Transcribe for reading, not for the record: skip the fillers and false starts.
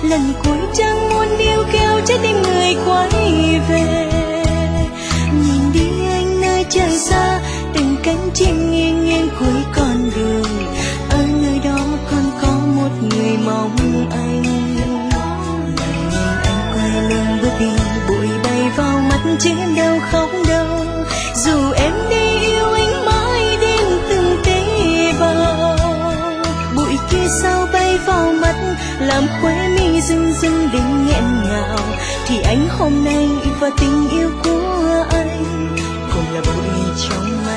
lần cuối chẳng muốn níu kéo trái tim người quay về. Nhìn đi anh nơi trời xa, từng cánh chim nghiêng nghiêng cuối con đường, ở nơi đó còn có một người mong anh. Nhìn anh quay lưng bước đi, bụi bay vào mắt chứ em đâu khóc đâu. Dù em đi yêu anh mãi đến từng tế bào, bụi kia sao bay vào mắt làm khóe mi rưng rưng đến nghẹn ngào. Thì anh hôm nay và tình yêu của anh cũng là bụi trong